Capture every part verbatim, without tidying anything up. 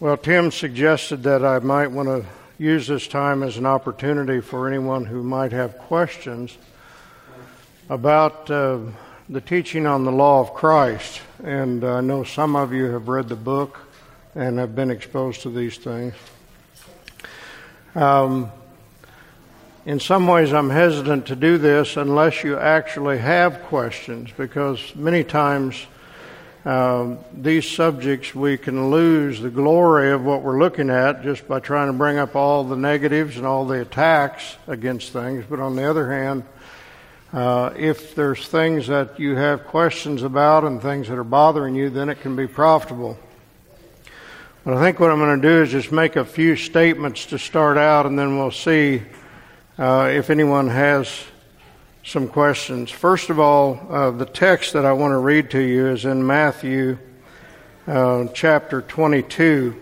Well, Tim suggested that I might want to use this time as an opportunity for anyone who might have questions about uh, the teaching on the law of Christ. And I know some of you have read the book and have been exposed to these things. Um, in some ways, I'm hesitant to do this unless you actually have questions, because many times Um, these subjects, we can lose the glory of what we're looking at just by trying to bring up all the negatives and all the attacks against things. But on the other hand, uh, if there's things that you have questions about and things that are bothering you, then it can be profitable. But I think what I'm going to do is just make a few statements to start out, and then we'll see uh, if anyone has some questions. First of all, uh, the text that I want to read to you is in Matthew uh, chapter twenty-two.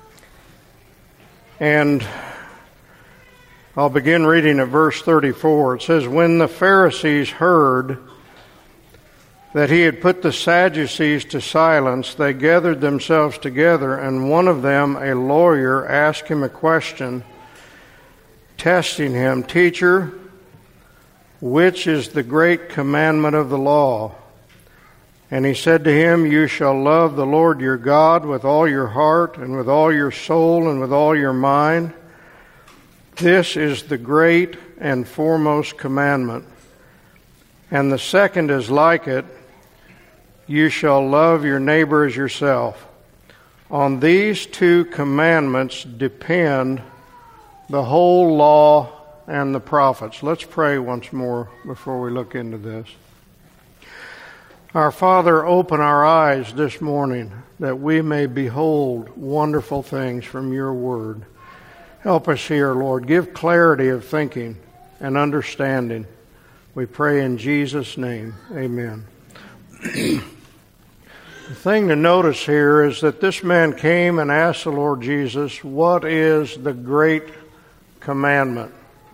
And I'll begin reading at verse thirty-four. It says, "When the Pharisees heard that he had put the Sadducees to silence, they gathered themselves together, and one of them, a lawyer, asked him a question, testing him, 'Teacher, which is the great commandment of the law?' And he said to him, 'You shall love the Lord your God with all your heart and with all your soul and with all your mind. This is the great and foremost commandment. And the second is like it, you shall love your neighbor as yourself. On these two commandments depend the whole law and the prophets.'" Let's pray once more before we look into this. Our Father, open our eyes this morning that we may behold wonderful things from your word. Help us here, Lord. Give clarity of thinking and understanding. We pray in Jesus' name. Amen. The thing to notice here is that this man came and asked the Lord Jesus, "What is the great commandment?"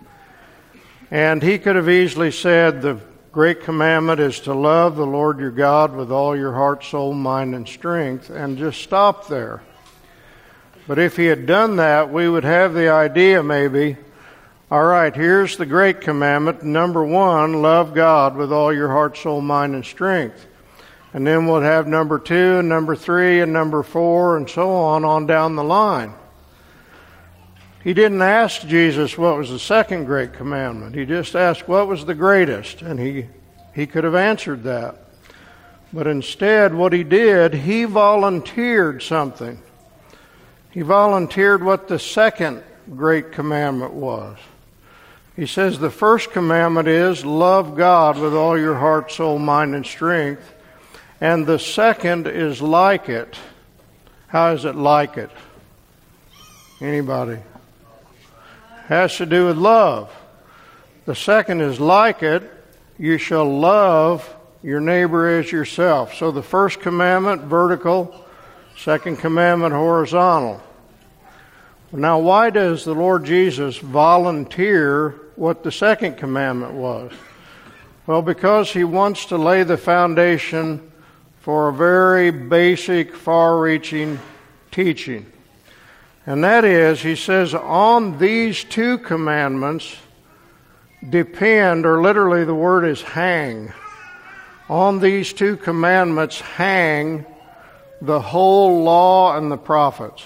And he could have easily said, the great commandment is to love the Lord your God with all your heart, soul, mind, and strength, and just stop there. But if he had done that, we would have the idea maybe, all right, here's the great commandment. Number one, love God with all your heart, soul, mind, and strength. And then we'll have number two, and number three, and number four, and so on, on down the line. He didn't ask Jesus what was the second great commandment. He just asked what was the greatest, and he, he could have answered that. But instead, what he did, he volunteered something. He volunteered what the second great commandment was. He says the first commandment is love God with all your heart, soul, mind, and strength. And the second is like it. How is it like it? Anybody? Has to do with love. The second is like it, you shall love your neighbor as yourself. So the first commandment, vertical. Second commandment, horizontal. Now, why does the Lord Jesus volunteer what the second commandment was? Well, because he wants to lay the foundation for a very basic, far-reaching teaching. And that is, he says, on these two commandments depend, or literally the word is hang. On these two commandments hang the whole law and the prophets.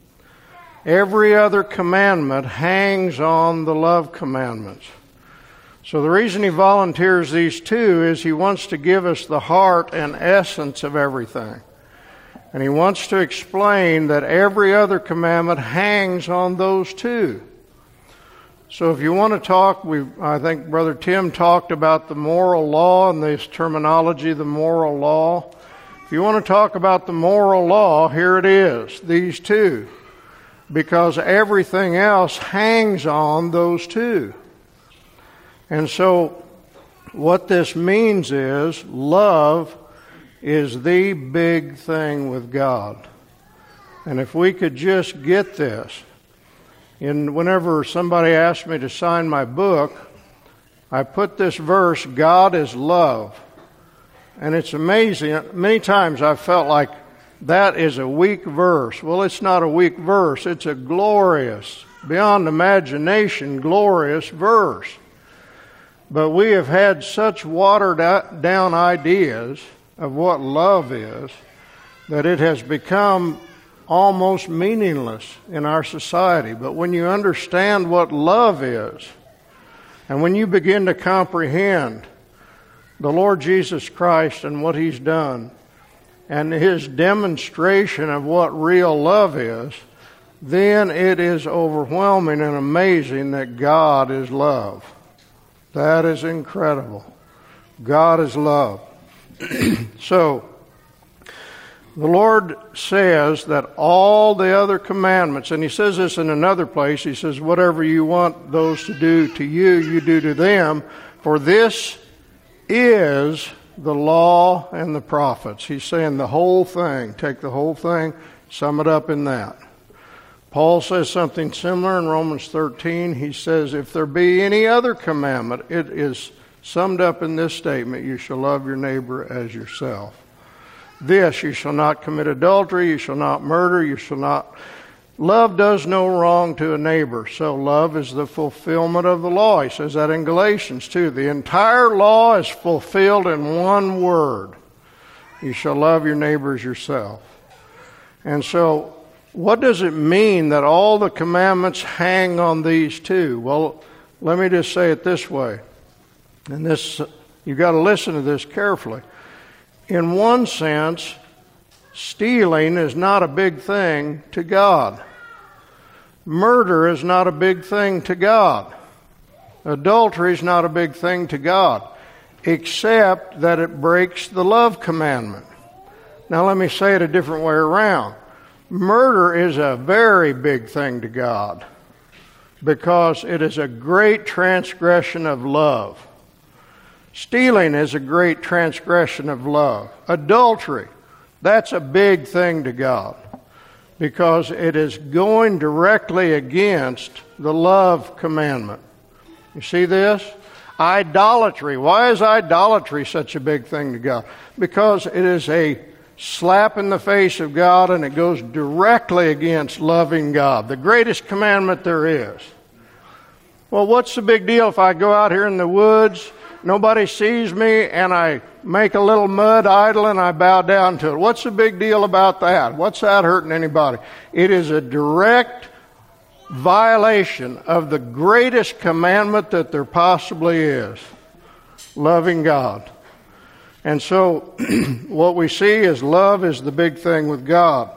Every other commandment hangs on the love commandments. So the reason he volunteers these two is he wants to give us the heart and essence of everything. And he wants to explain that every other commandment hangs on those two. So if you want to talk, we I think Brother Tim talked about the moral law and this terminology, the moral law. If you want to talk about the moral law, here it is, these two. Because everything else hangs on those two. And so what this means is love is the big thing with God. And if we could just get this, and whenever somebody asked me to sign my book, I put this verse, God is love. And it's amazing. Many times I've felt like that is a weak verse. Well, it's not a weak verse. It's a glorious, beyond imagination, glorious verse. But we have had such watered down ideas of what love is that it has become almost meaningless in our society. But when you understand what love is, and when you begin to comprehend the Lord Jesus Christ and what He's done, and His demonstration of what real love is, then it is overwhelming and amazing that God is love. That is incredible. God is love. So, the Lord says that all the other commandments, and He says this in another place, He says, whatever you want those to do to you, you do to them, for this is the law and the prophets. He's saying the whole thing. Take the whole thing, sum it up in that. Paul says something similar in Romans thirteen. He says, if there be any other commandment, it is summed up in this statement, you shall love your neighbor as yourself. This, you shall not commit adultery, you shall not murder, you shall not... Love does no wrong to a neighbor, so love is the fulfillment of the law. He says that in Galatians too. The entire law is fulfilled in one word. You shall love your neighbor as yourself. And so, what does it mean that all the commandments hang on these two? Well, let me just say it this way. And this, you've got to listen to this carefully. In one sense, stealing is not a big thing to God. Murder is not a big thing to God. Adultery is not a big thing to God, except that it breaks the love commandment. Now let me say it a different way around. Murder is a very big thing to God because it is a great transgression of love. Stealing is a great transgression of love. Adultery, that's a big thing to God because it is going directly against the love commandment. You see this? Idolatry. Why is idolatry such a big thing to God? Because it is a slap in the face of God and it goes directly against loving God, the greatest commandment there is. Well, what's the big deal if I go out here in the woods, nobody sees me, and I make a little mud idol and I bow down to it? What's the big deal about that? What's that hurting anybody? It is a direct violation of the greatest commandment that there possibly is, loving God. And so what we see is love is the big thing with God.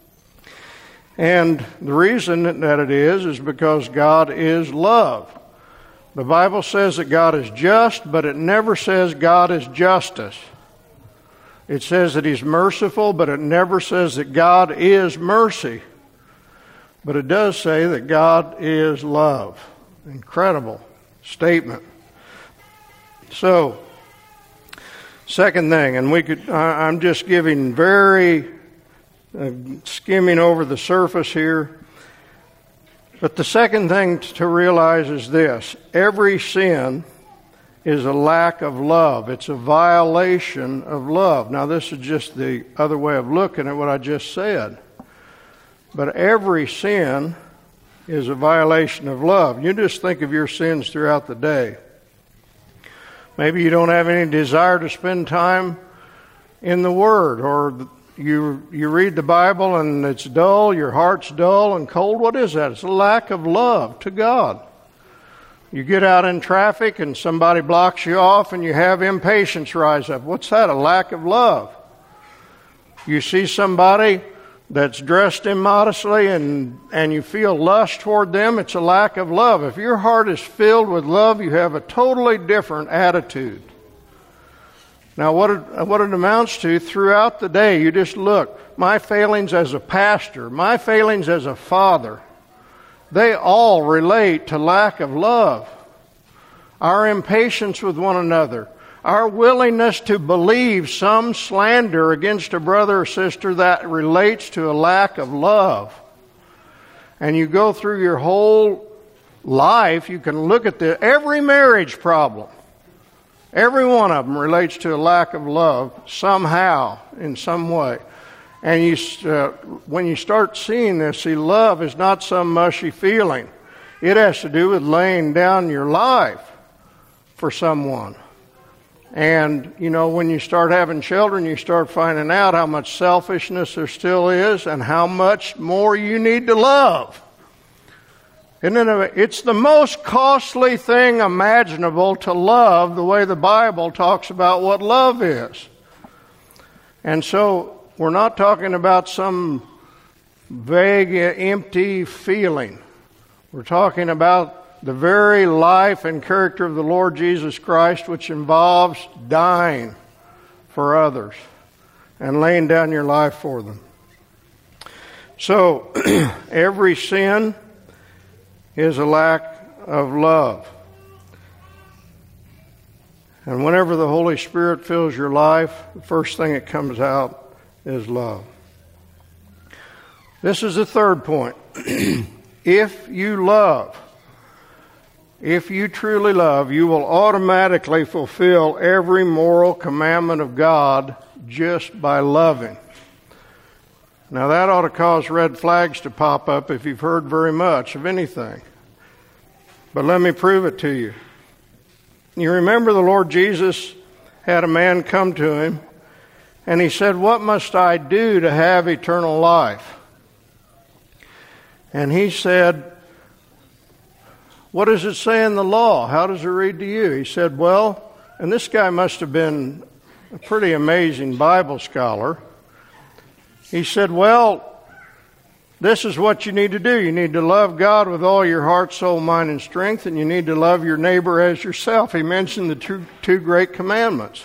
And the reason that it is is because God is love. The Bible says that God is just, but it never says God is justice. It says that He's merciful, but it never says that God is mercy. But it does say that God is love. Incredible statement. So, second thing, and we could, I'm just giving very, uh, skimming over the surface here. But the second thing to realize is this. Every sin is a lack of love. It's a violation of love. Now, this is just the other way of looking at what I just said. But every sin is a violation of love. You just think of your sins throughout the day. Maybe you don't have any desire to spend time in the Word, or you you read the Bible and it's dull, your heart's dull and cold. What is that? It's a lack of love to God. You get out in traffic and somebody blocks you off and you have impatience rise up. What's that? A lack of love. You see somebody that's dressed immodestly and, and you feel lust toward them, it's a lack of love. If your heart is filled with love, you have a totally different attitude. Now, what it, what it amounts to throughout the day, you just look. My failings as a pastor, my failings as a father, they all relate to lack of love. Our impatience with one another, our willingness to believe some slander against a brother or sister, that relates to a lack of love. And you go through your whole life, you can look at the every marriage problem. Every one of them relates to a lack of love somehow, in some way. And you, uh, when you start seeing this, see, love is not some mushy feeling. It has to do with laying down your life for someone. And, you know, when you start having children, you start finding out how much selfishness there still is and how much more you need to love. Isn't it? It's the most costly thing imaginable to love the way the Bible talks about what love is. And so we're not talking about some vague, empty feeling. We're talking about the very life and character of the Lord Jesus Christ, which involves dying for others and laying down your life for them. So, every sin is a lack of love. And whenever the Holy Spirit fills your life, the first thing that comes out is love. This is the third point. If you love, if you truly love, you will automatically fulfill every moral commandment of God just by loving. Now that ought to cause red flags to pop up if you've heard very much of anything. But let me prove it to you. You remember the Lord Jesus had a man come to him, and he said, "What must I do to have eternal life?" And he said, "What does it say in the law? How does it read to you?" He said, "Well," and this guy must have been a pretty amazing Bible scholar. He said, "Well, this is what you need to do. You need to love God with all your heart, soul, mind, and strength, and you need to love your neighbor as yourself." He mentioned the two, two great commandments.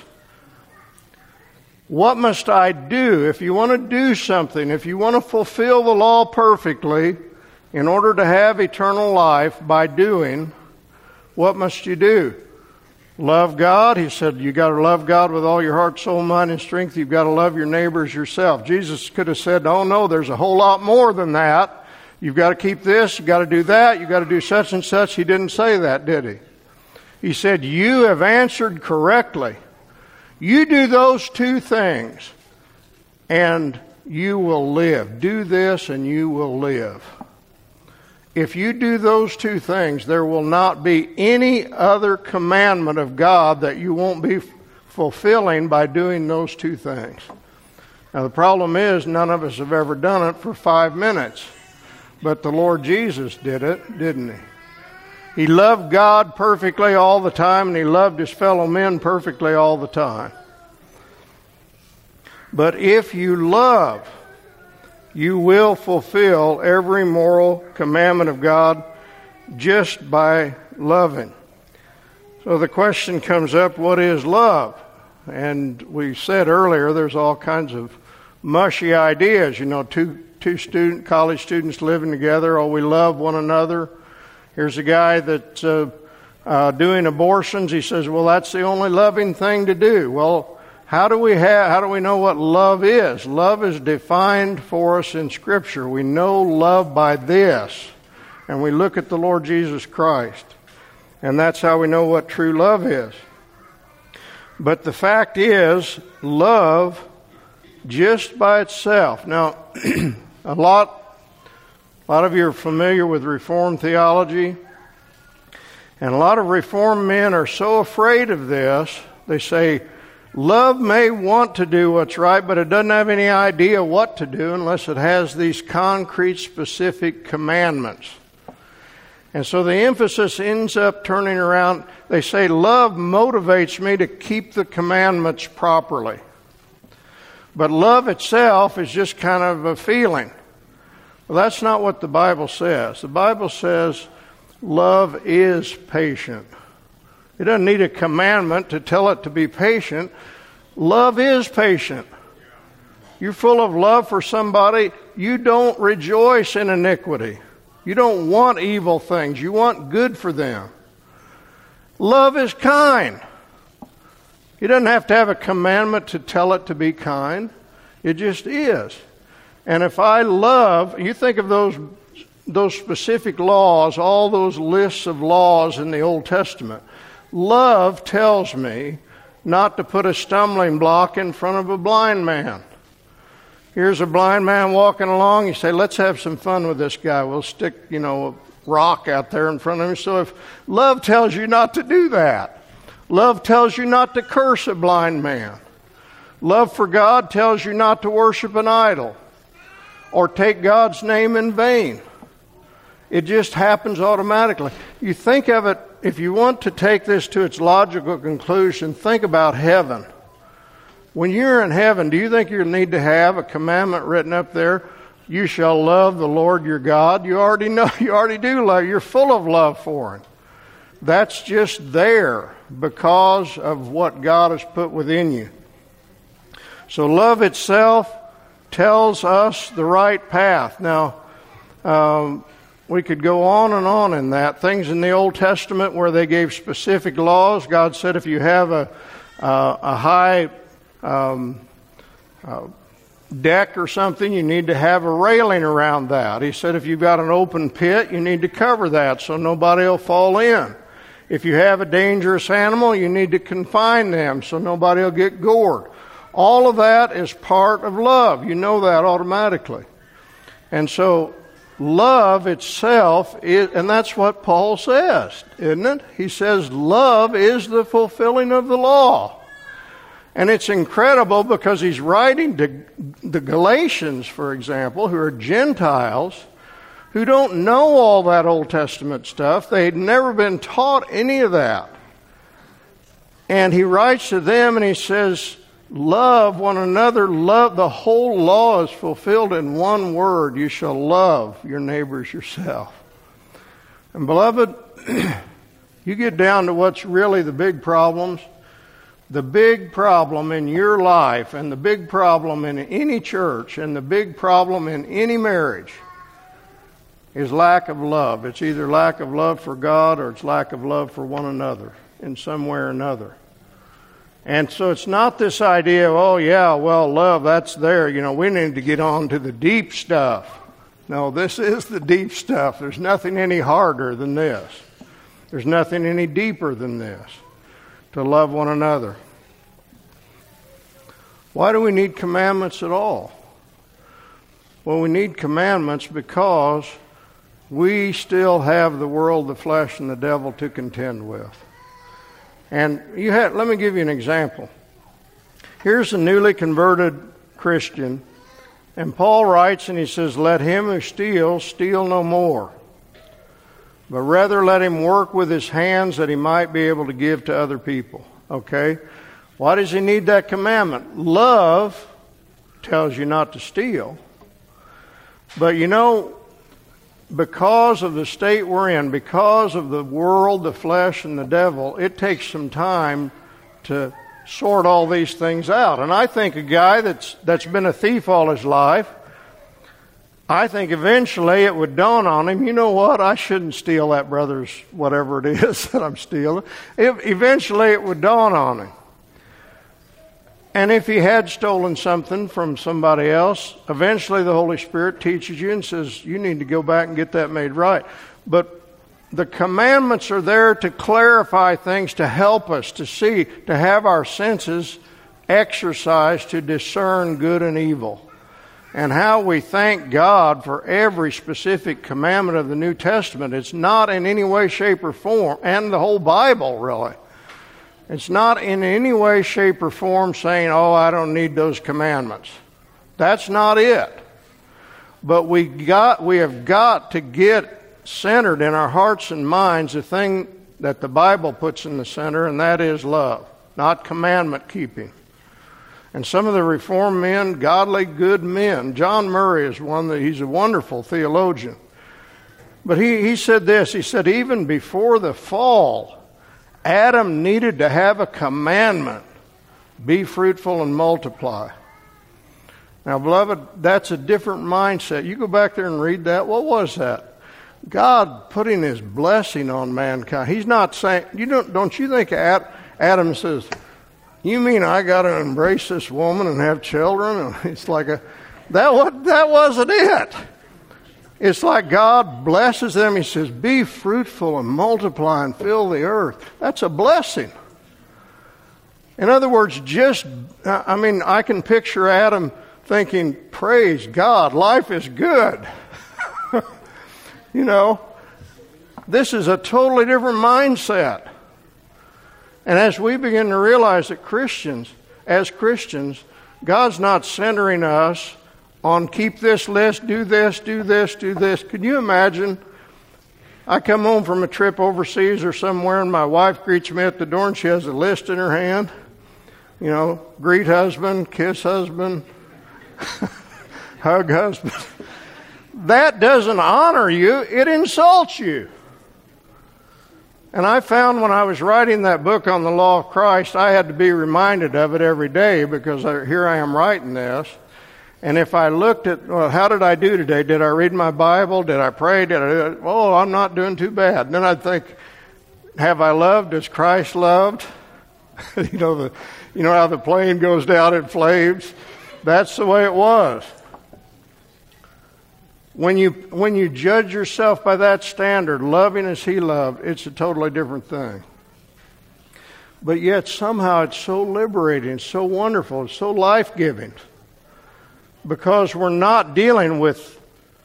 What must I do? If you want to do something, if you want to fulfill the law perfectly, in order to have eternal life by doing, what must you do? Love God. He said, you got to love God with all your heart, soul, mind, and strength. You've got to love your neighbors yourself. Jesus could have said, "Oh no, there's a whole lot more than that. You've got to keep this, you've got to do that, you've got to do such and such." He didn't say that, did he? He said, "You have answered correctly. You do those two things, and you will live. Do this, and you will live." If you do those two things, there will not be any other commandment of God that you won't be fulfilling by doing those two things. Now, the problem is none of us have ever done it for five minutes. But the Lord Jesus did it, didn't he? He loved God perfectly all the time, and he loved his fellow men perfectly all the time. But if you love, you will fulfill every moral commandment of God just by loving. So the question comes up, what is love? And we said earlier there's all kinds of mushy ideas. You know, two two student college students living together, oh, we love one another. Here's a guy that's uh, uh, doing abortions. He says, well, that's the only loving thing to do. Well, How do we have, how do we know what love is? Love is defined for us in Scripture. We know love by this. And we look at the Lord Jesus Christ. And that's how we know what true love is. But the fact is, love just by itself. Now, a lot, a lot of you are familiar with Reformed theology. And a lot of Reformed men are so afraid of this, they say, love may want to do what's right, but it doesn't have any idea what to do unless it has these concrete, specific commandments. And so the emphasis ends up turning around. They say, love motivates me to keep the commandments properly. But love itself is just kind of a feeling. Well, that's not what the Bible says. The Bible says love is patient. It doesn't need a commandment to tell it to be patient. Love is patient. You're full of love for somebody. You don't rejoice in iniquity. You don't want evil things. You want good for them. Love is kind. You doesn't have to have a commandment to tell it to be kind. It just is. And if I love, you think of those, those specific laws, all those lists of laws in the Old Testament. Love tells me not to put a stumbling block in front of a blind man. Here's a blind man walking along. You say, let's have some fun with this guy. We'll stick, you know, a rock out there in front of him. So if love tells you not to do that, love tells you not to curse a blind man. Love for God tells you not to worship an idol or take God's name in vain. It just happens automatically. You think of it, if you want to take this to its logical conclusion, think about heaven. When you're in heaven, do you think you need to have a commandment written up there? You shall love the Lord your God. You already know, you already do love. You're full of love for Him. That's just there because of what God has put within you. So love itself tells us the right path. Now, um, we could go on and on in that. Things in the Old Testament where they gave specific laws. God said if you have a, uh, a high um, uh, deck or something, you need to have a railing around that. He said if you've got an open pit, you need to cover that so nobody will fall in. If you have a dangerous animal, you need to confine them so nobody will get gored. All of that is part of love. You know that automatically. And so love itself is, and that's what Paul says, isn't it? He says love is the fulfilling of the law. And it's incredible because he's writing to the Galatians, for example, who are Gentiles, who don't know all that Old Testament stuff. They'd never been taught any of that. And he writes to them and he says, love one another. Love, the whole law is fulfilled in one word. You shall love your neighbors yourself. And beloved, you get down to what's really the big problems. The big problem in your life and the big problem in any church and the big problem in any marriage is lack of love. It's either lack of love for God or it's lack of love for one another in some way or another. And so it's not this idea of, oh yeah, well, love, that's there. You know, we need to get on to the deep stuff. No, this is the deep stuff. There's nothing any harder than this. There's nothing any deeper than this. To love one another. Why do we need commandments at all? Well, we need commandments because we still have the world, the flesh, and the devil to contend with. And you have, let me give you an example. Here's a newly converted Christian, and Paul writes and he says, let him who steals, steal no more, but rather let him work with his hands that he might be able to give to other people. Okay? Why does he need that commandment? Love tells you not to steal. But you know, because of the state we're in, because of the world, the flesh, and the devil, it takes some time to sort all these things out. And I think a guy that's that's been a thief all his life, I think eventually it would dawn on him, you know what, I shouldn't steal that brother's whatever it is that I'm stealing. It, eventually it would dawn on him. And if he had stolen something from somebody else, eventually the Holy Spirit teaches you and says, you need to go back and get that made right. But the commandments are there to clarify things, to help us to see, to have our senses exercised to discern good and evil. And how we thank God for every specific commandment of the New Testament. It's not in any way, shape, or form, and the whole Bible, really. It's not in any way, shape, or form saying, oh, I don't need those commandments. That's not it. But we got, we have got to get centered in our hearts and minds the thing that the Bible puts in the center, and that is love, not commandment keeping. And some of the Reformed men, godly, good men, John Murray is one that he's a wonderful theologian. But he, he said this, he said, even before the fall, Adam needed to have a commandment, be fruitful and multiply. Now, beloved, that's a different mindset. You go back there and read that. What was that? God putting His blessing on mankind. He's not saying, you don't, don't you think Adam says, you mean I got to embrace this woman and have children? And it's like a, that, what, that wasn't it. It's like God blesses them. He says, be fruitful and multiply and fill the earth. That's a blessing. In other words, just, I mean, I can picture Adam thinking, praise God, life is good. You know, this is a totally different mindset. And as we begin to realize that Christians, as Christians, God's not centering us on keep this list, do this, do this, do this. Can you imagine? I come home from a trip overseas or somewhere and my wife greets me at the door and she has a list in her hand. You know, greet husband, kiss husband, hug husband. That doesn't honor you, it insults you. And I found when I was writing that book on the law of Christ, I had to be reminded of it every day because I, here I am writing this. And if I looked at, well, how did I do today? Did I read my Bible? Did I pray? Did I, oh, I'm not doing too bad. And then I'd think, have I loved as Christ loved? you know, the, you know how the plane goes down in flames? That's the way it was. When you when you judge yourself by that standard, loving as He loved, it's a totally different thing. But yet somehow it's so liberating, so wonderful, so life-giving. Because we're not dealing with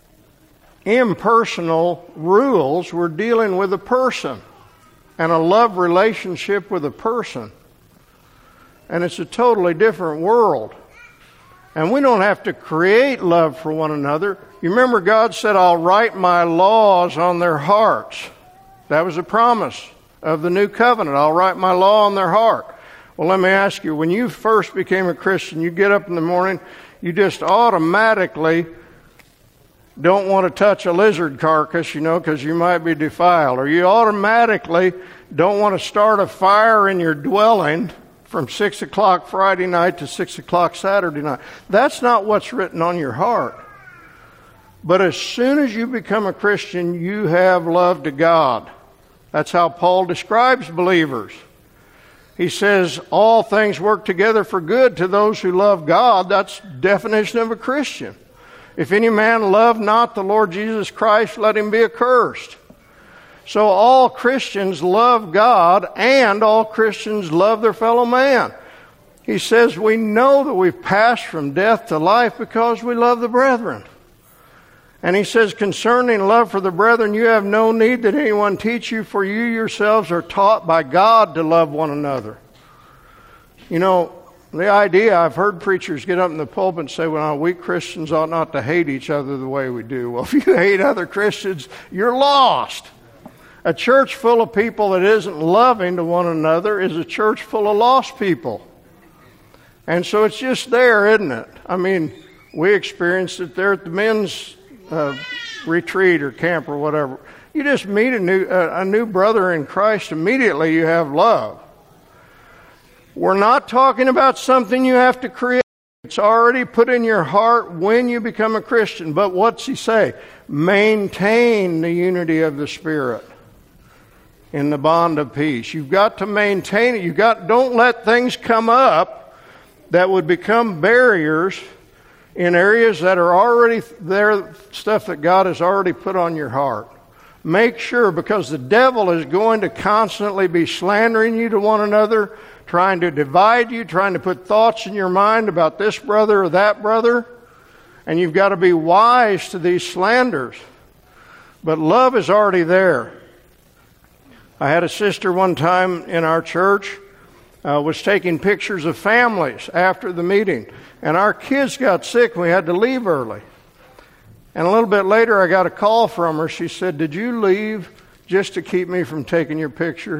impersonal rules, we're dealing with a person and a love relationship with a person. And it's a totally different world. And we don't have to create love for one another. You remember God said, I'll write my laws on their hearts. That was a promise of the new covenant. I'll write my law on their heart. Well, let me ask you, when you first became a Christian, you get up in the morning, you just automatically don't want to touch a lizard carcass, you know, because you might be defiled. Or you automatically don't want to start a fire in your dwelling from six o'clock Friday night to six o'clock Saturday night. That's not what's written on your heart. But as soon as you become a Christian, you have love to God. That's how Paul describes believers. He says, all things work together for good to those who love God. That's the definition of a Christian. If any man love not the Lord Jesus Christ, let him be accursed. So all Christians love God and all Christians love their fellow man. He says we know that we've passed from death to life because we love the brethren. And he says, concerning love for the brethren, you have no need that anyone teach you, for you yourselves are taught by God to love one another. You know, the idea, I've heard preachers get up in the pulpit and say, well, we Christians ought not to hate each other the way we do. Well, if you hate other Christians, you're lost. A church full of people that isn't loving to one another is a church full of lost people. And so it's just there, isn't it? I mean, we experienced it there at the men's uh, retreat or camp or whatever. You just meet a new uh, a new brother in Christ, immediately you have love. We're not talking about something you have to create. It's already put in your heart when you become a Christian. But what's he say? Maintain the unity of the Spirit in the bond of peace. You've got to maintain it. You've got, don't let things come up that would become barriers in areas that are already there, stuff that God has already put on your heart. Make sure, because the devil is going to constantly be slandering you to one another, trying to divide you, trying to put thoughts in your mind about this brother or that brother. And you've got to be wise to these slanders. But love is already there. I had a sister one time in our church, uh, was taking pictures of families after the meeting. And our kids got sick and we had to leave early. And a little bit later I got a call from her. She said, did you leave just to keep me from taking your pictures?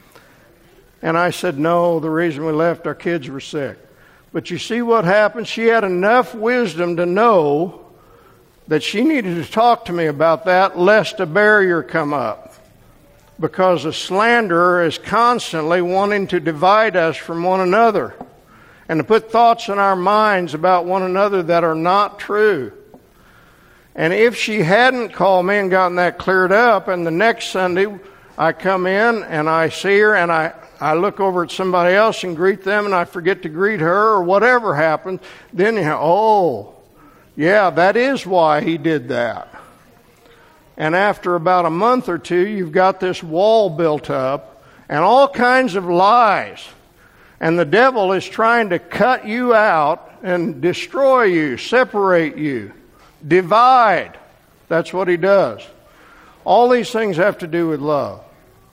And I said, no, the reason we left, our kids were sick. But you see what happened? She had enough wisdom to know that she needed to talk to me about that, lest a barrier come up. Because a slanderer is constantly wanting to divide us from one another and to put thoughts in our minds about one another that are not true. And if she hadn't called me and gotten that cleared up, and the next Sunday I come in and I see her and I, I look over at somebody else and greet them and I forget to greet her or whatever happens, then you know, oh, yeah, that is why he did that. And after about a month or two, you've got this wall built up and all kinds of lies. And the devil is trying to cut you out and destroy you, separate you, divide. That's what he does. All these things have to do with love.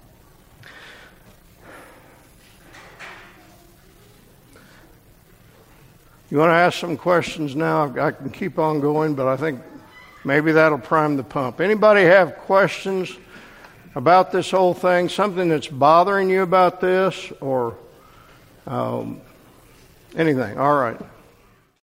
You want to ask some questions now? I can keep on going, but I think maybe that'll prime the pump. Anybody have questions about this whole thing? Something that's bothering you about this, or um, anything? All right.